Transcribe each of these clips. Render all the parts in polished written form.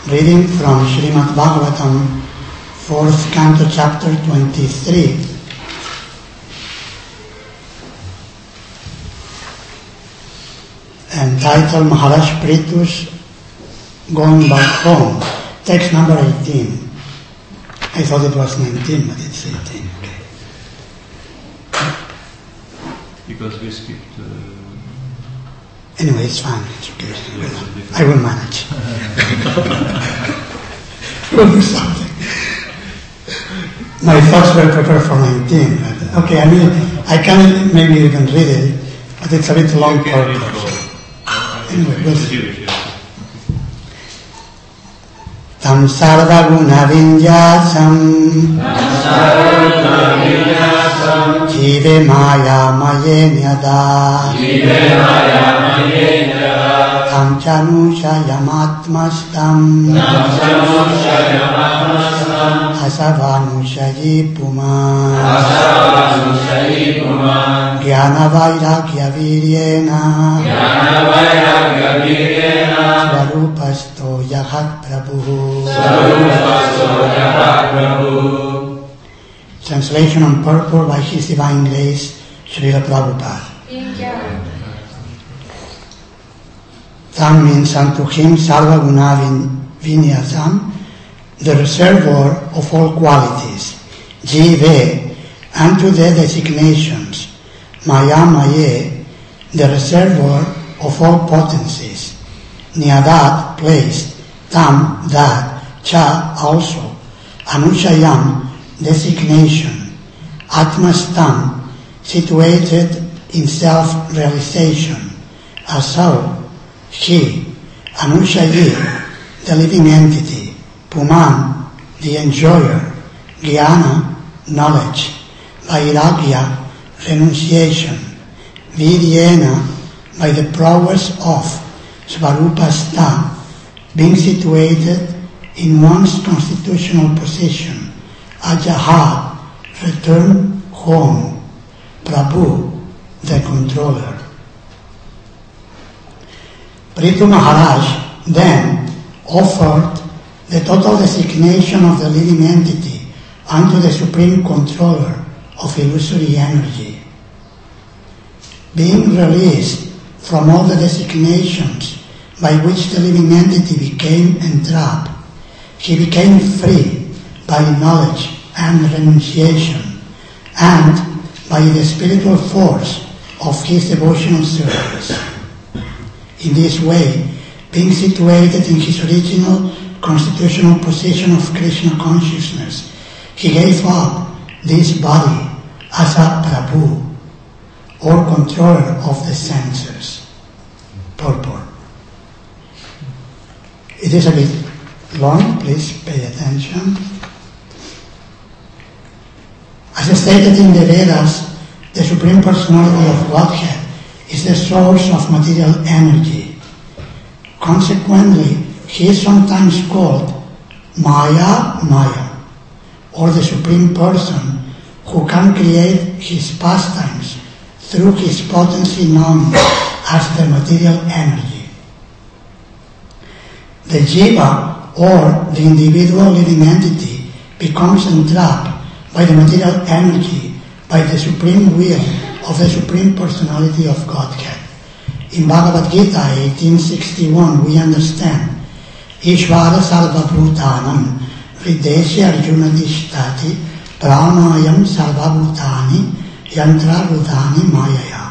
Reading from Srimad Bhagavatam, 4th Canto, Chapter 23. Entitled Maharaj Pritu's Going Back Home. Text number 18. I thought it was 19, but it's 18. Okay. Because we skipped... Anyway, it's fine. It's okay. I will manage. We'll do something. My thoughts were prepared for 19. But okay, I can maybe even read it, but it's a bit long for... Anyway, we'll see. Tam sarva guna vinyasam jive maya mayenyada tam chanusha yamatmastam asavanusha yipuma jnana vairagya viryena svarupasto yahat prabhu. Translation on purport by His Divine Grace, Srila Prabhupada. Tam means unto him sarva guna vinyasam, the reservoir of all qualities. Jive, unto the designations. Maya maye, the reservoir of all potencies. Niyadat, placed. Tam, that. Cha, also. Anushayam, designation. Atmastam, situated in self-realization. Asau, he. Anushayi, the living entity. Puman, the enjoyer. Jnana, knowledge. Vairagya, renunciation. Viryena, by the prowess of. Svarupasta, being situated in one's constitutional position. Ajaha, return home. Prabhu, the controller. Prithu Maharaj then offered the total designation of the living entity unto the supreme controller of illusory energy. Being released from all the designations by which the living entity became entrapped, he became free by knowledge and renunciation, and by the spiritual force of his devotional service. In this way, being situated in his original constitutional position of Krishna consciousness, he gave up this body as a Prabhu, or controller of the senses. Purport. It is a bit long, please pay attention. As stated in the Vedas, the Supreme Personality of Godhead is the source of material energy. Consequently, he is sometimes called Maya, or the Supreme Person who can create his pastimes through his potency known as the material energy. The jiva, or the individual living entity, becomes entrapped by the material energy by the supreme will of the Supreme Personality of Godhead. In Bhagavad Gita 18:61 we understand Ishvara Sarva Bhutanam Hridesya Arjuna Tishtati Pranayam Sarva Bhutani Yantra Bhutani Mayaya.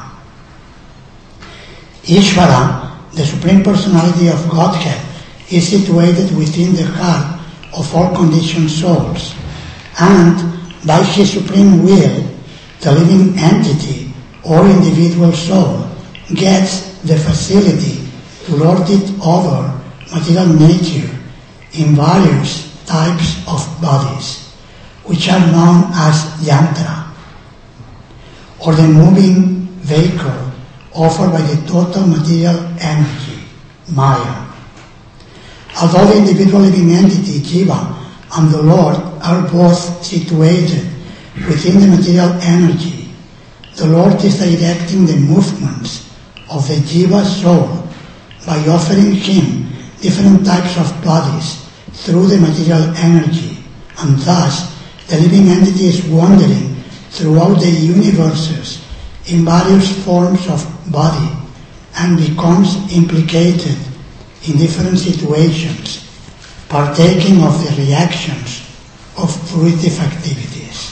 Ishvara, the Supreme Personality of Godhead, is situated within the heart of all conditioned souls, and by his supreme will, the living entity or individual soul gets the facility to lord it over material nature in various types of bodies, which are known as yantra, or the moving vehicle offered by the total material energy, Maya. Although the individual living entity, Jiva, and the Lord are both situated within the material energy, the Lord is directing the movements of the Jiva soul by offering him different types of bodies through the material energy, and thus the living entity is wandering throughout the universes in various forms of body and becomes implicated in different situations, partaking of the reactions of fruitive activities.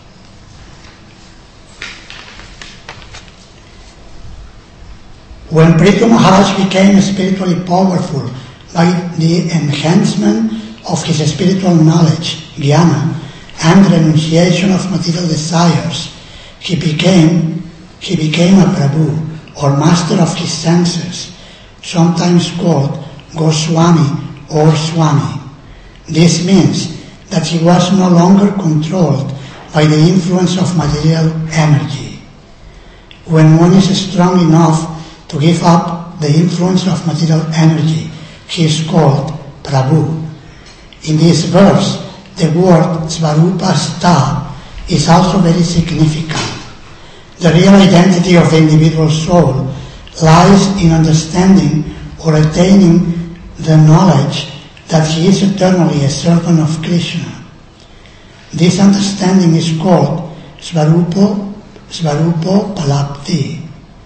When Prithu Maharaj became spiritually powerful by the enhancement of his spiritual knowledge, jnana, and renunciation of material desires, he became a Prabhu, or master of his senses, sometimes called Goswami or Swami. This means that he was no longer controlled by the influence of material energy. When one is strong enough to give up the influence of material energy, he is called Prabhu. In this verse, the word Svarupastha is also very significant. The real identity of the individual soul lies in understanding or attaining the knowledge that he is eternally a servant of Krishna. This understanding is called Svarupo Palapti.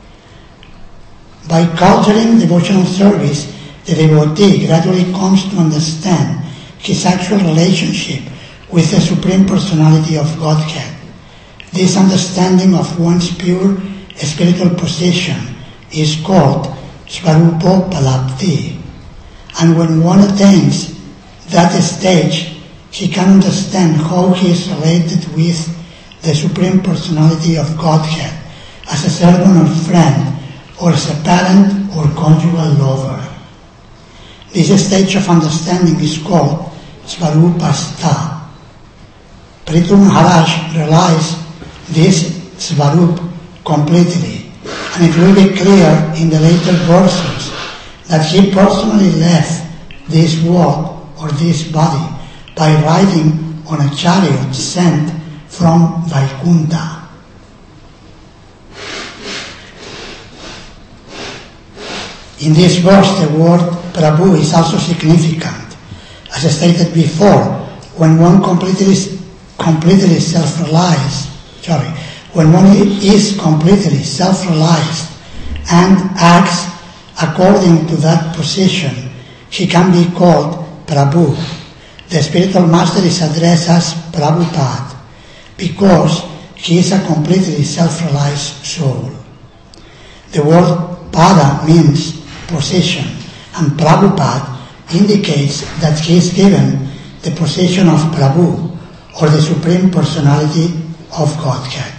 By cultivating devotional service, the devotee gradually comes to understand his actual relationship with the Supreme Personality of Godhead. This understanding of one's pure spiritual position is called Svarupo Palapti. And when one attains that stage, he can understand how he is related with the Supreme Personality of Godhead as a servant or friend, or as a parent or conjugal lover. This stage of understanding is called Svarupastha. Prithu Maharaj realized this Svarup completely, and it will be clear in the later verses that he personally left this world or this body by riding on a chariot sent from Vaikuntha. In this verse, the word Prabhu is also significant. As I stated before, when one completely self-realized, when one is completely self-realized and acts according to that position, he can be called Prabhu. The spiritual master is addressed as Prabhupada because he is a completely self-realized soul. The word Pada means position, and Prabhupada indicates that he is given the position of Prabhu, or the Supreme Personality of Godhead.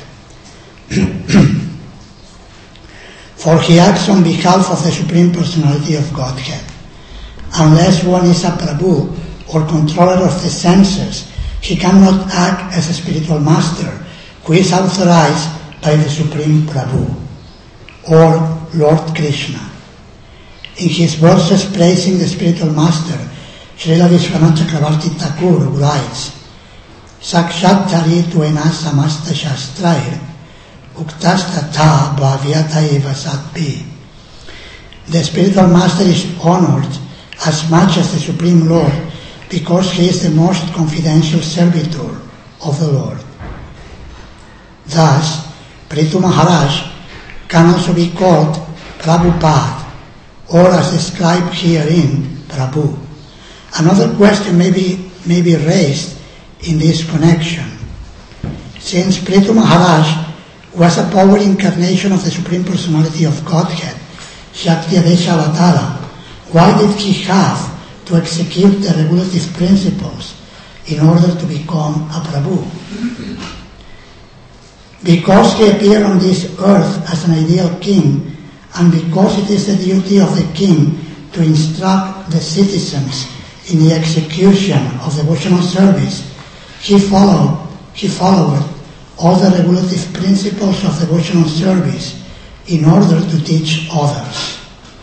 For he acts on behalf of the Supreme Personality of Godhead. Unless one is a Prabhu, or controller of the senses, he cannot act as a spiritual master, who is authorized by the Supreme Prabhu, or Lord Krishna. In his verses praising the spiritual master, Srila Vishwanath Chakravarti Thakur writes, Sakshat Charitu ena samasta shastrair uktastatha bhavyata eva satpi. The spiritual master is honored as much as the Supreme Lord because he is the most confidential servitor of the Lord. Thus, Prithu Maharaj can also be called Prabhupada, or as described herein, Prabhu. Another question may be raised in this connection. Since Prithu Maharaj was a power incarnation of the Supreme Personality of Godhead, Shaktiyadesha Avatara, why did he have to execute the regulative principles in order to become a Prabhu? Because he appeared on this earth as an ideal king, and because it is the duty of the king to instruct the citizens in the execution of devotional service, he followed all the regulative principles of devotional service in order to teach others.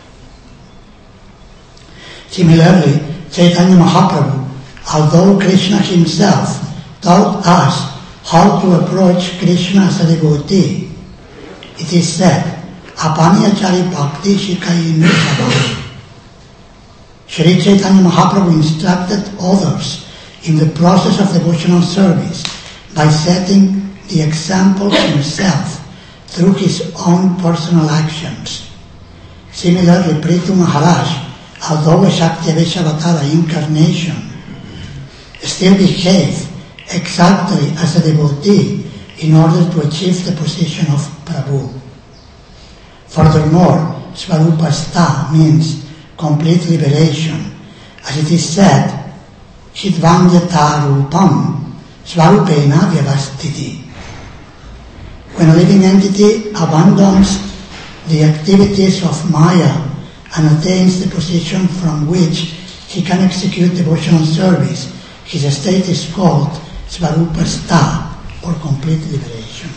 Similarly, Chaitanya Mahaprabhu, although Krishna himself taught us how to approach Krishna as a devotee, it is said, Apanyachari Bhakti Shikai Nusabha Sri Chaitanya Mahaprabhu instructed others in the process of devotional service by setting the example himself through his own personal actions. Similarly, Prithu Maharaj, although a Shakti-Avatar incarnation, still behaved exactly as a devotee in order to achieve the position of Prabhu. Furthermore, Svarupastha means complete liberation. As it is said, Hidvanyata Rupam Svarupena Vyavastiti. When a living entity abandons the activities of Maya and attains the position from which he can execute devotional service, his state is called Svarupastha, or complete liberation.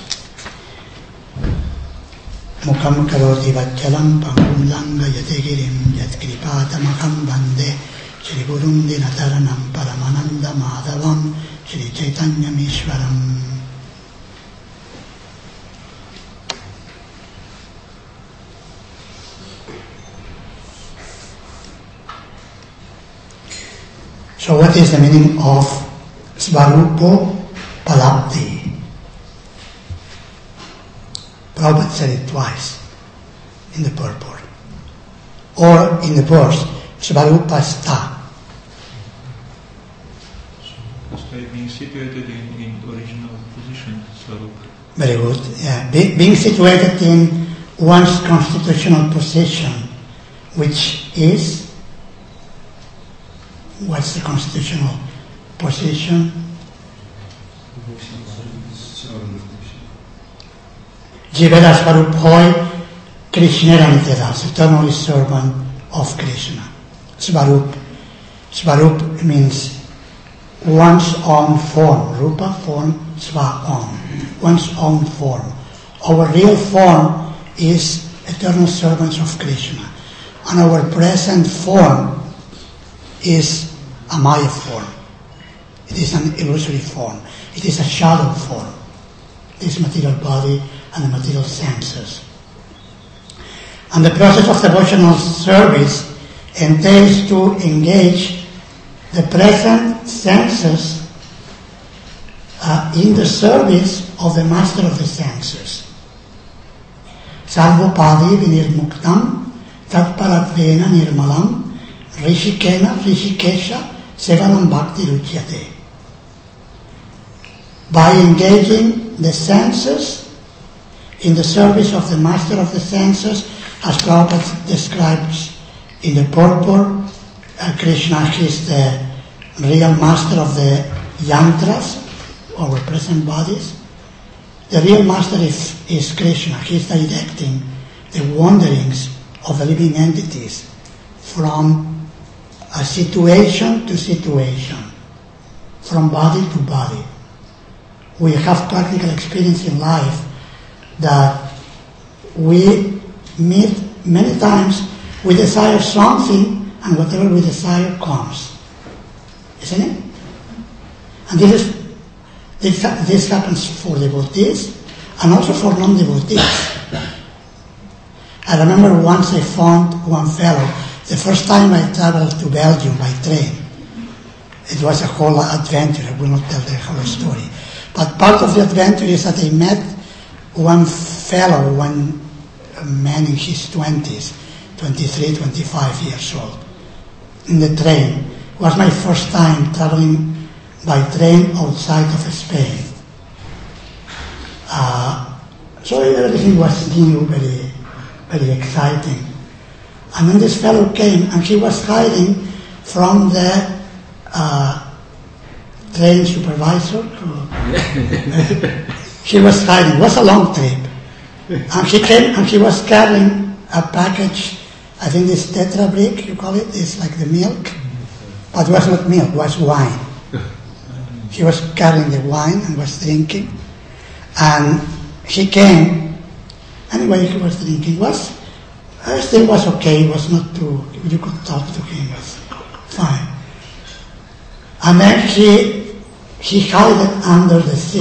Mukam karoti vajjalam pangum langa yategirim yatkripatamaham bande Shri Gurum Dinataranam Paramananda Madhavam Shri Chaitanya Mishwaram. So what is the meaning of Svarupo Palapti? Prabhupada said it twice in the purport. Or in the verse, Svarupastha. By being situated in original position, Svarupa. Very good. Yeah. Being situated in one's constitutional position, which is, what's the constitutional position? Jivera Svaruphoi Krishnera Nitedas, eternally servant of Krishna. Svarup. Svarup means one's own form. Rupa, form, Sva, own. One's own form. Our real form is eternal servants of Krishna. And our present form is a Maya form. It is an illusory form. It is a shadow form. This material body and the material senses. And the process of devotional service entails to engage the present senses in the service of the master of the senses. Sarvopadi vinirmuktam tatparatvena nirmalam Rishikesha Sevanam Bhakti Ruchyate. By engaging the senses in the service of the master of the senses, as Prabhupada describes in the purport, Krishna is the real master of the yantras, our present bodies. The real master is Krishna. He is directing the wanderings of the living entities from a situation to situation, from body to body. We have practical experience in life that we meet many times, we desire something, and whatever we desire comes. Isn't it? And this happens for devotees and also for non-devotees. I remember once I found one fellow. The first time I traveled to Belgium by train, it was a whole adventure. I will not tell the whole story. But part of the adventure is that I met one fellow, one man in his 20s, 23, 25 years old, in the train. It was my first time traveling by train outside of Spain. So everything was new, very, very exciting. And then this fellow came, and he was hiding from the train supervisor. He was hiding. It was a long trip. And he came, and he was carrying a package, I think this Tetra Brick, you call it, it's like the milk. But it was not milk, it was wine. He was carrying the wine and was drinking. And he came, anyway, he was drinking. Still was okay, it was not too, you could talk to him, it was fine. And then he hid it under the seat.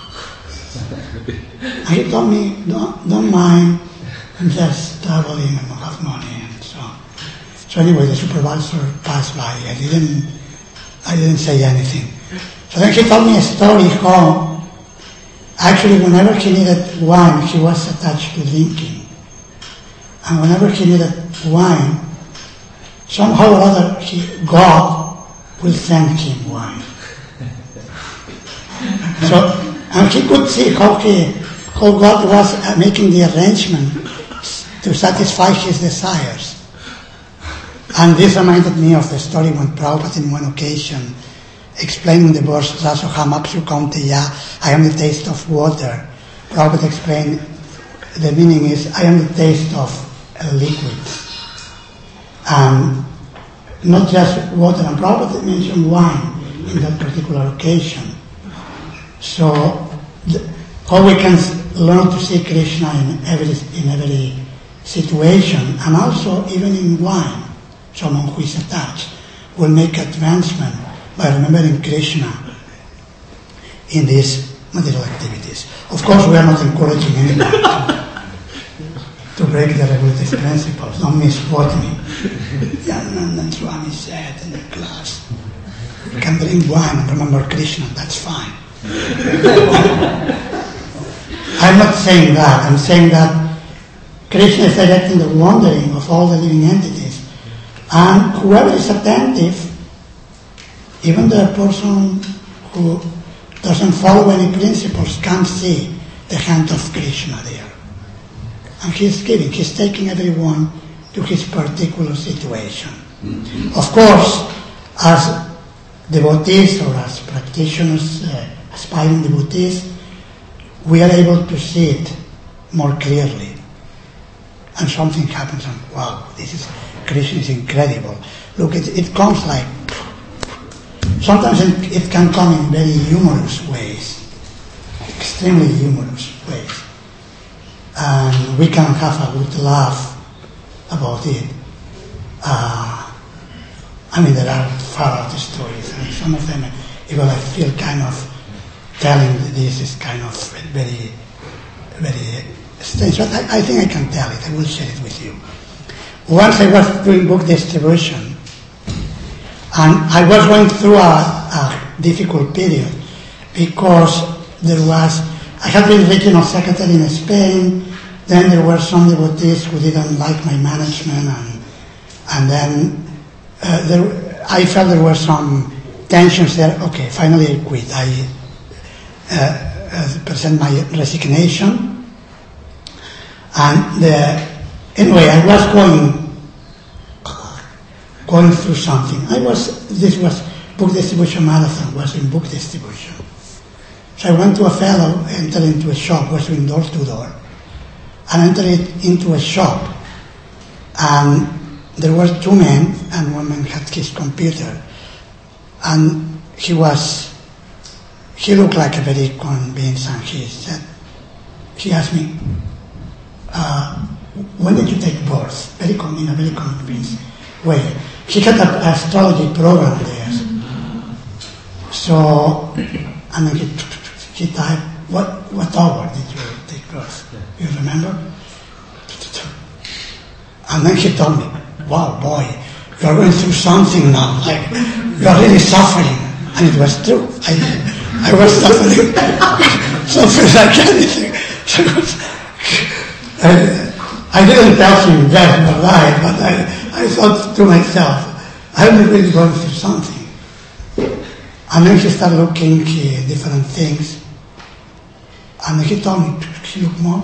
And he told me, don't mind, I'm just traveling, I don't have money, and so on. So anyway, the supervisor passed by. I didn't say anything. So then he told me a story how actually whenever he needed wine, he was attached to drinking. And whenever he needed wine, somehow or other, God will send him wine. So, and he could see how God was making the arrangement to satisfy his desires. And this reminded me of the story when Prabhupada in one occasion explaining the verse Rasoham Apsu Kaunteya, I am the taste of water. Prabhupada explained the meaning is I am the taste of a liquid. And not just water. And Prabhupada mentioned wine in that particular occasion. So how we can learn to see Krishna in every situation, and also even in wine. Someone who is attached will make advancement by remembering Krishna in these material activities. Of course, we are not encouraging anyone to break the regulative principles. Don't misquote me. Yananand Swami said in the class, you can drink wine and remember Krishna, that's fine. I'm not saying that. I'm saying that Krishna is directing the wandering of all the living entities. And whoever is attentive, even the person who doesn't follow any principles, can see the hand of Krishna there. And he's taking everyone to his particular situation. Of course, as devotees or as practitioners, aspiring devotees, we are able to see it more clearly. And something happens and wow, Krishna is incredible. Look, it comes like, sometimes it can come in very humorous ways, extremely humorous ways. And we can have a good laugh about it. There are far out stories, and some of them, even I feel kind of telling this is kind of very, very strange. But I think I can tell it. I will share it with you. Once I was doing book distribution, and I was going through a difficult period because I had been regional secretary in Spain. Then there were some devotees who didn't like my management, and then I felt there were some tensions there. Okay, finally I quit. I present my resignation, and anyway, I was going through something. This was book distribution marathon, was in book distribution. So I went to a fellow, entered into a shop, was doing door to door, and entered into a shop, and there were two men, and one man had his computer, and he looked like a very convinced, and he asked me, when did you take birth? In a very convinced way. He had an astrology program there. So, and then he typed, what hour did you take birth? You remember? And then he told me, wow, boy, you are going through something now. Like, you are really suffering. And it was true. I was suffering like anything. I didn't tell him that or lie, but I thought to myself, I'm really going through something. And then he started looking at different things. And he told me, can you look more?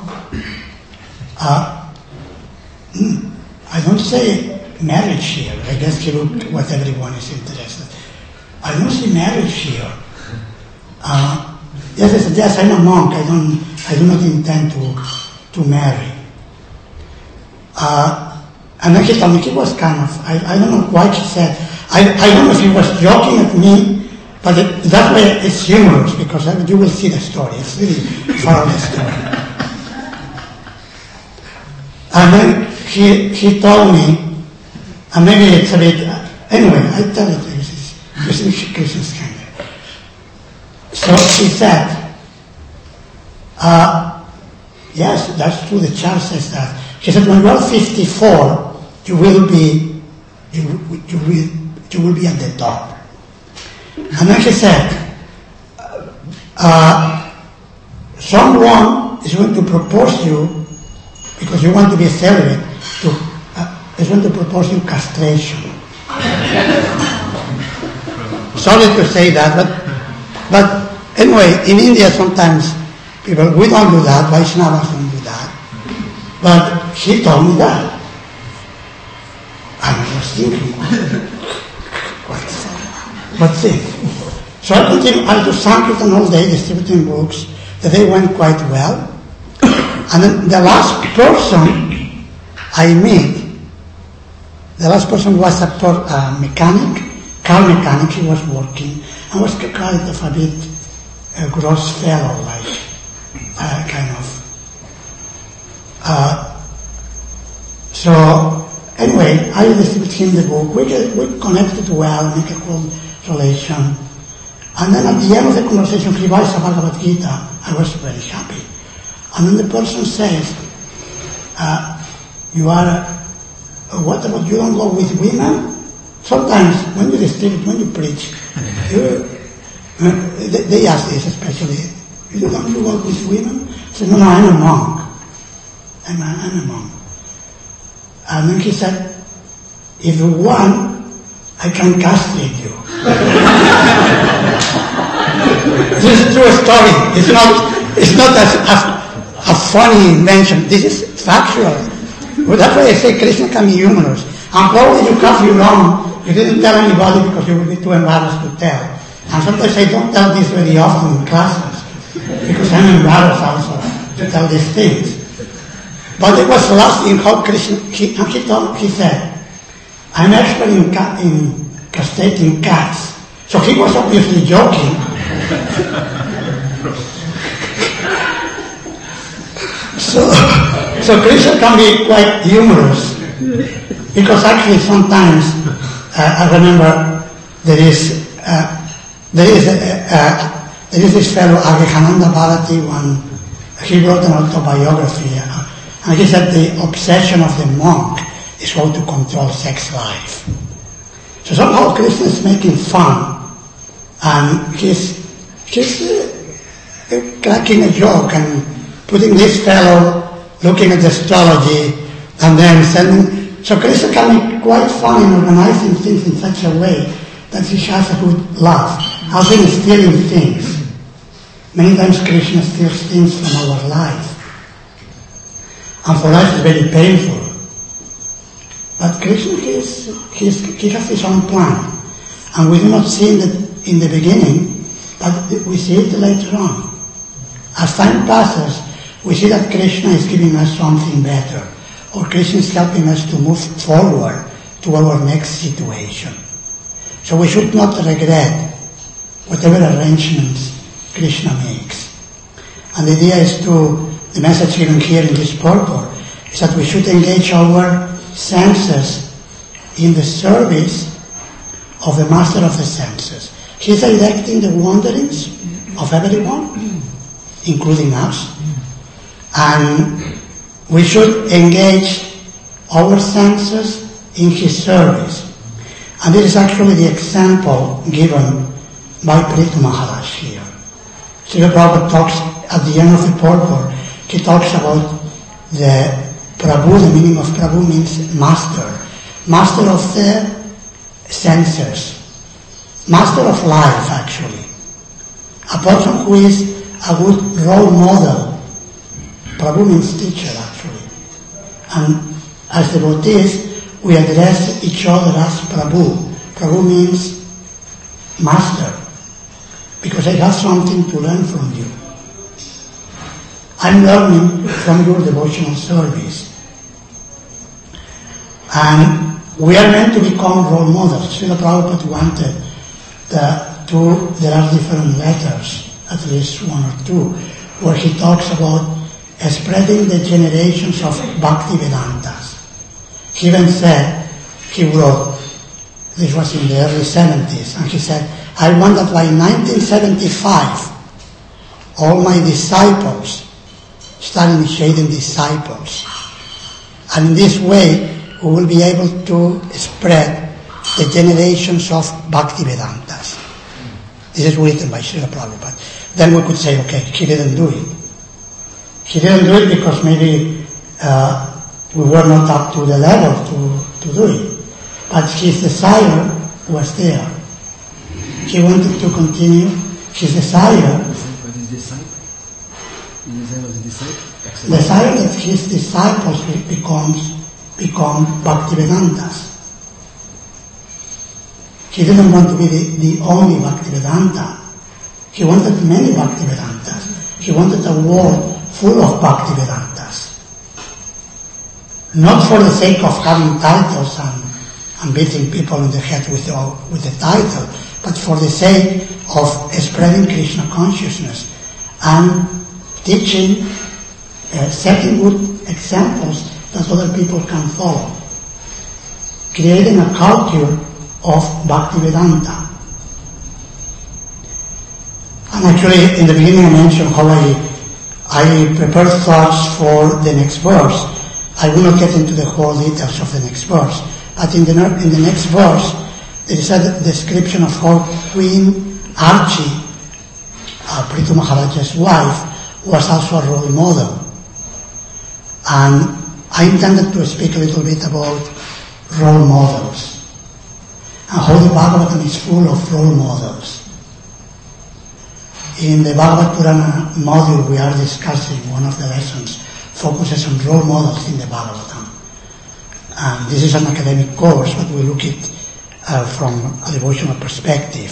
I don't say marriage here. I guess he looked what everyone is interested. I don't see marriage here. Yes, I said, yes, I'm a monk. I do not intend to marry. And then he told me, he was kind of, I don't know why he said, I don't know if he was joking at me, but that way it's humorous because you will see the story. It's really far of the story. And then he told me, and maybe it's a bit, anyway, I tell it, this is Krishna's kind. So he said, yes, that's true, the chart says that. He said, when you are 54, you will be you will be at the top. And then he said, someone is going to propose you, because you want to be celibate, is going to propose you castration. Sorry to say that, but anyway, in India sometimes people, we don't do that, Vaishnavas don't do that. But he told me that. And I was thinking, what's it? So I continued, I do Sankirtan all day, distributing books. The day went quite well. And then the last person I met, the last person was a mechanic, car mechanic. He was working and was kind of a bit gross fellow, like kind of. So anyway, I distributed him the book. We connected well, make a cool relation. And then at the end of the conversation, he buys a Bhagavad Gita. I was very happy. And then the person says, you are, what about you don't go with women? Sometimes when you distribute, when you preach, they ask this especially, you don't you go with women? I said, no, I'm a monk. I'm a monk. And then he said, if you want, I can castrate you. This is a true story. It's not a funny invention. This is factual. Well, that's why I say Krishna can be humorous. And probably you can't be wrong. You didn't tell anybody because you would be too embarrassed to tell. And sometimes I don't tell this very often in classes because I'm embarrassed also to tell these things. But it was lost in how Krishna, he said, I'm expert in castrating cats. So he was obviously joking. So Krishna can be quite humorous. Because actually sometimes, I remember there is this fellow, Agrihananda Bharati, when he wrote an autobiography, and he said the obsession of the monk is how to control sex life. So somehow Krishna is making fun, and he's cracking a joke and putting this fellow looking at astrology and then sending. So Krishna can be quite fun in organizing things in such a way that he has a good laugh. I've been stealing things. Many times Krishna steals things from our life. And for us it's very painful. But Krishna, he has his own plan. And we do not see it in the beginning, but we see it later on. As time passes, we see that Krishna is giving us something better. Or Krishna is helping us to move forward to our next situation. So we should not regret whatever arrangements Krishna makes. And the idea is the message given here in this purport is that we should engage our senses in the service of the master of the senses. He's directing the wanderings of everyone, including us. And we should engage our senses in his service. And this is actually the example given by Prithu Maharaj here. Srila Prabhupada talks at the end of the purport, he talks about the Prabhu. The meaning of Prabhu means master. Master of the senses. Master of life, actually. A person who is a good role model. Prabhu means teacher, actually. And as devotees, we address each other as Prabhu. Prabhu means master. Because I have something to learn from you. I'm learning from your devotional service. And we are meant to become role models. Srila Prabhupada wanted there are different letters, at least one or two, where he talks about spreading the generations of Bhakti Vedantas. He even said, he wrote, this was in the early 70s, and he said, I want that by 1975, all my disciples start initiating disciples. And in this way, we will be able to spread the generations of Bhaktivedantas. This is written by Srila Prabhupada. Then we could say, okay, he didn't do it. He didn't do it because maybe we were not up to the level to do it. But his desire was there. He wanted to continue his desire. What is disciple? The desire of the disciple? Desire that his disciples become Bhaktivedantas. He didn't want to be the only Bhaktivedanta. He wanted many Bhaktivedantas. He wanted a world full of Bhaktivedantas. Not for the sake of having titles and beating people in the head with the title, but for the sake of spreading Krishna consciousness and teaching, setting good examples that other people can follow. Creating a culture of Bhaktivedanta. And actually, in the beginning I mentioned how I prepared thoughts for the next verse. I will not get into the whole details of the next verse, but in the next verse, there is a description of how Queen Archie, Prithu Maharaja's wife, was also a role model. And I intended to speak a little bit about role models, and how the Bhagavatam is full of role models. In the Bhagavad Purana module we are discussing, one of the lessons focuses on role models in the Bhagavatam. And this is an academic course, but we look at from a devotional perspective.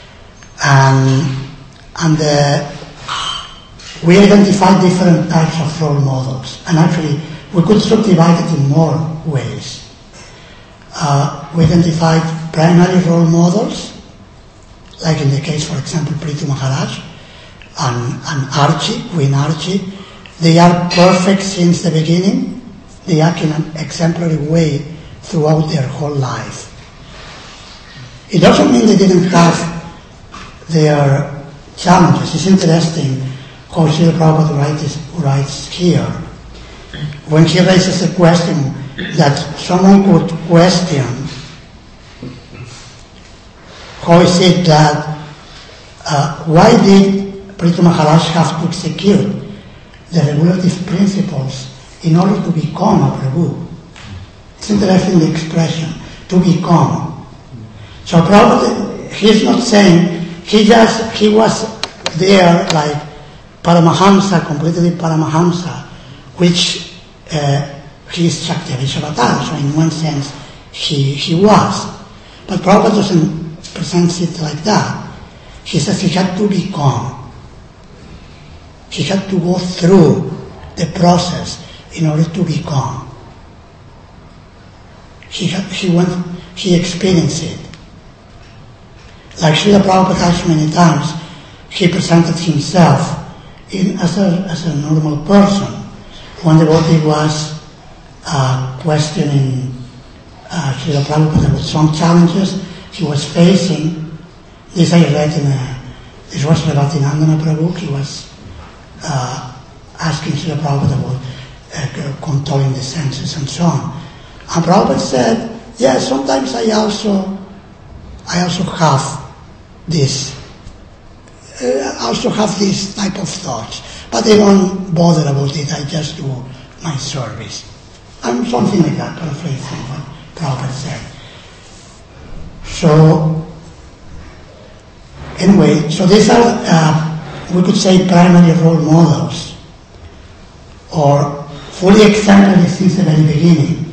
And we identify different types of role models. And actually, we could subdivide it in more ways. We identified primary role models, like in the case, for example, Prithu Maharaj and Archie, Queen Archie. They are perfect since the beginning. They act in an exemplary way throughout their whole life. It doesn't mean they didn't have their challenges. It's interesting how Srila Prabhupada writes here. When he raises the question that someone could question, how is it that, why did Prithu Maharaj have to execute the regulative principles in order to become a Prabhu? It's interesting, the expression, to become. So Prabhupada, he's not saying, he was there like Paramahamsa, completely Paramahamsa, which he is Shakti Avatar, so in one sense he was. But Prabhupada doesn't present it like that. He says he had to become. He had to go through the process in order to become. He experienced it. Like Srila Prabhupada has many times, he presented himself as a normal person. One devotee was questioning Srila Prabhupada with some challenges he was facing. This I read this was Bhaktinandana Prabhu. He was asking Srila Prabhupada about controlling the senses and so on. And Prabhupada said, yes, sometimes I also have this. This type of thoughts, but I don't bother about it. I just do my service. And something like that, paraphrasing what Prabhupada said. So, anyway, so these are, we could say, primary role models, or fully exemplary since the very beginning.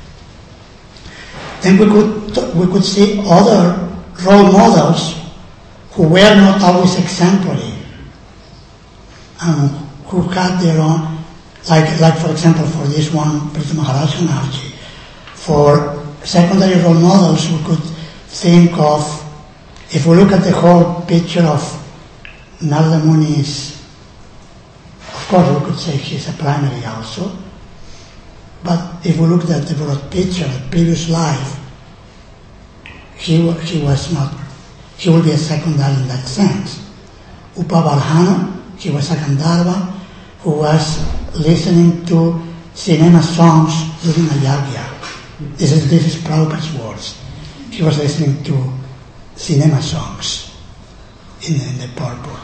Then we could see other role models who were not always exemplary, and who had their own, like for example, for this one, Prithu Maharaj and Archie. For secondary role models, we could think of, if we look at the whole picture of Narada Muni's, of course we could say he's a primary also, but if we looked at the broad picture, the previous life, he was not. He will be a secondary in that sense. Upavarhana, he was a Gandharva who was listening to cinema songs during a yagya. This is Prabhupada's words. he was listening to cinema songs in the purple.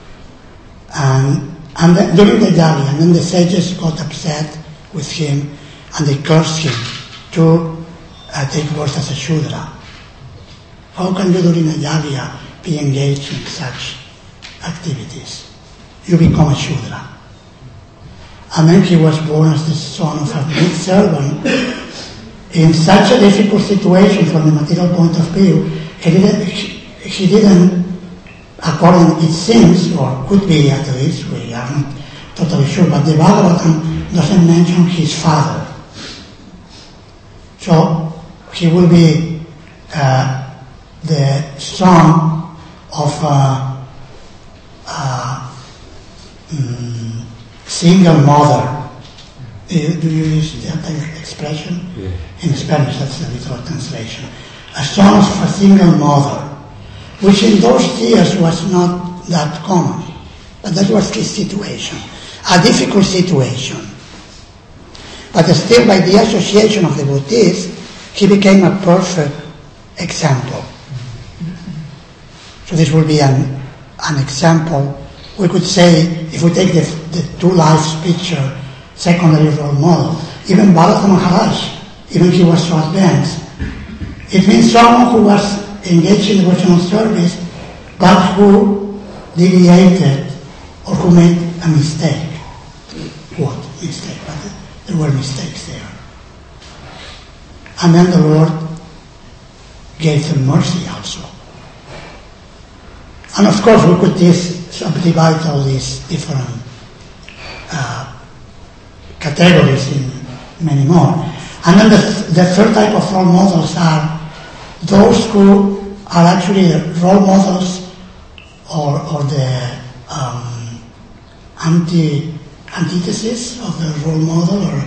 And then, during the yagya, and then the sages got upset with him and they cursed him to take birth as a Shudra. How can you during a yagya be engaged in such activities? You become a Shudra. And then he was born as the son of a big servant in such a difficult situation from the material point of view. He didn't, according it seems, or could be at least, we are not totally sure, but the Bhagavatam doesn't mention his father. So he will be the son of a single mother. Do you use that expression? Yeah. In Spanish, that's the literal translation. A son of a single mother, which in those years was not that common. But that was his situation. A difficult situation. But still, by the association of the devotees, he became a perfect example. So this will be an example. We could say, if we take the two lives picture, secondary role model, even Bharata Maharaj, even he was so advanced. It means someone who was engaged in devotional service, but who deviated or who made a mistake. What mistake? But there were mistakes there. And then the Lord gave them mercy also. And of course we could subdivide all these different categories in many more. And then the third type of role models are those who are actually the role models or the antithesis of the role model, or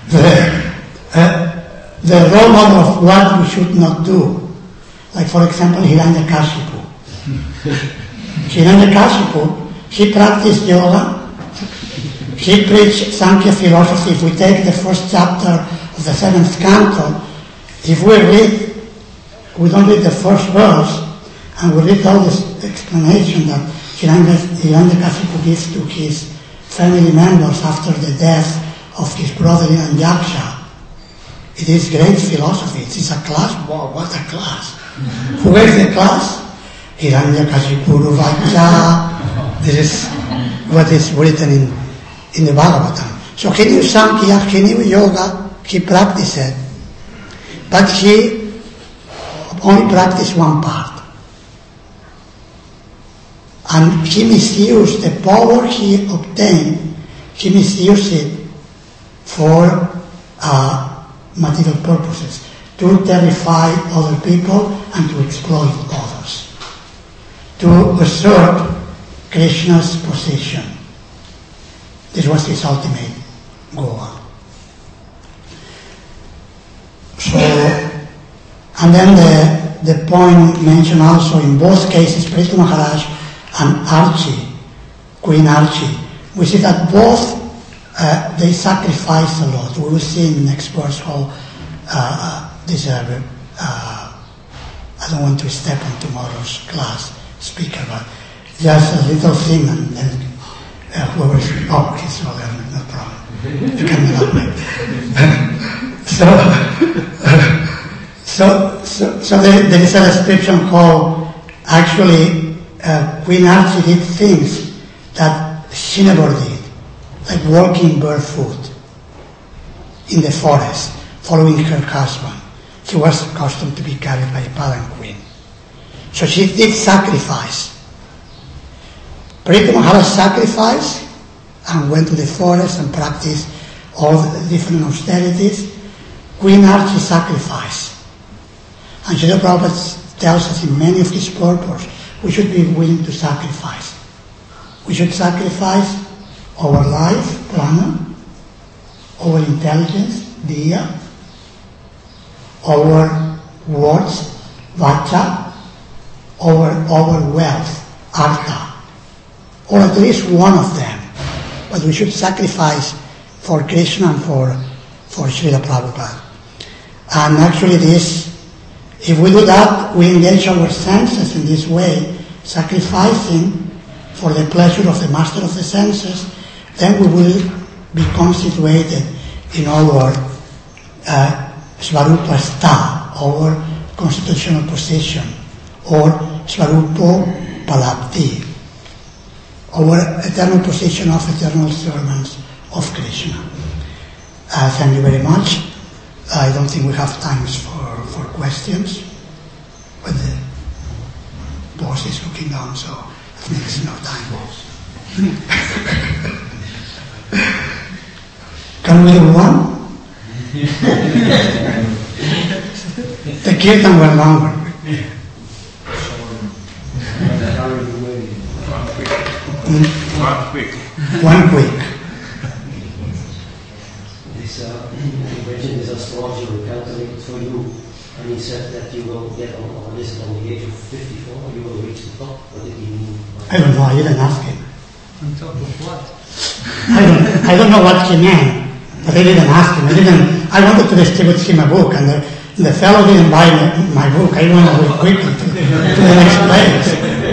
the role model of what we should not do. Like for example, Hiranyakashipu. Hiranyakashipu, he practiced yoga, he preached Sankhya philosophy. If we take the first chapter of the 7th canto, if we don't read the first verse, and we read all this explanation that Hiranyakashipu gives to his family members after the death of his brother Hiranyaksha. It is great philosophy. It is a class. Wow, what a class. Who gave the class? Hiranyakashipu Vacha. This is what is written in the Bhagavatam. So he knew Sankhya, he knew yoga, he practiced it, but he only practiced one part. And he misused the power he obtained, he misused it for material purposes, to terrify other people and to exploit others, to usurp Krishna's position. This was his ultimate goal. So, and then the point mentioned also in both cases, Prithu Maharaj and Archie, Queen Archie, we see that both they sacrificed a lot. We will see in the next verse how this. I don't want to step on tomorrow's class speaker, but just a little thing, and then whoever is he's no problem. You can help me. So there is a description called actually Queen Archie did things that she never did, like walking barefoot in the forest, following her husband. She was accustomed to be carried by a palanquin. So she did sacrifice. Prithu Maharaj sacrificed and went to the forest and practiced all the different austerities. Queen Archie sacrificed. And Srila Prabhupada tells us in many of his purposes, we should be willing to sacrifice. We should sacrifice our life, prana, our intelligence, diya, our words, vacha, our wealth, artha, or at least one of them. But we should sacrifice for Krishna and for Srila Prabhupada. And actually this If we do that, we engage our senses in this way, sacrificing for the pleasure of the master of the senses, then we will become situated in our Svarupa Stha, our constitutional position, or Svarupa Palapti, our eternal position of eternal servants of Krishna. Thank you very much. I don't think we have times for questions, but the boss is looking down, so that makes no time. Can we do one? The kirtan were longer. One quick. This mentioned this astrology will calculate for you, and he said that you will get on this on the age of 54, you will reach the top. What did he mean? I don't know. I didn't ask him. On top of what? I don't know what he meant, but I didn't ask him. I wanted to distribute him a book, and the fellow didn't buy my book. I went away quickly to the next place.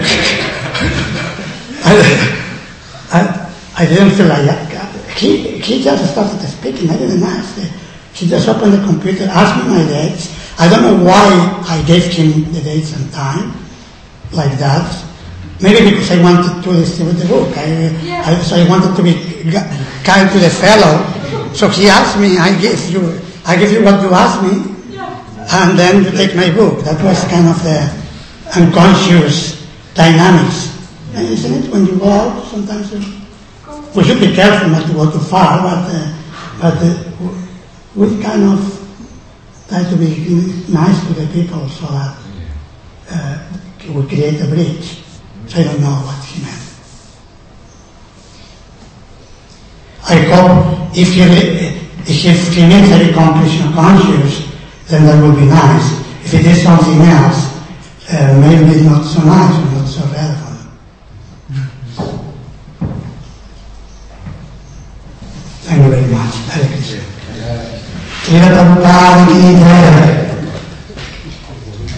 I didn't feel like that. He just started speaking. I didn't ask. He just opened the computer, asked me my dates. I don't know why I gave him the dates and time like that. Maybe because I wanted to distribute the book. So I wanted to be kind to the fellow. So he asked me, I give you what you asked me, and then you take my book. That was kind of the unconscious dynamics. And isn't it, when you go out, sometimes we should be careful not to go too far, but we kind of try to be nice to the people so that we create a bridge. So I don't know what he meant. I hope if he means very Krishna conscious, then that would be nice. If it is something else, maybe it's not so nice or not so relevant. Thank you very much. Hare Krishna.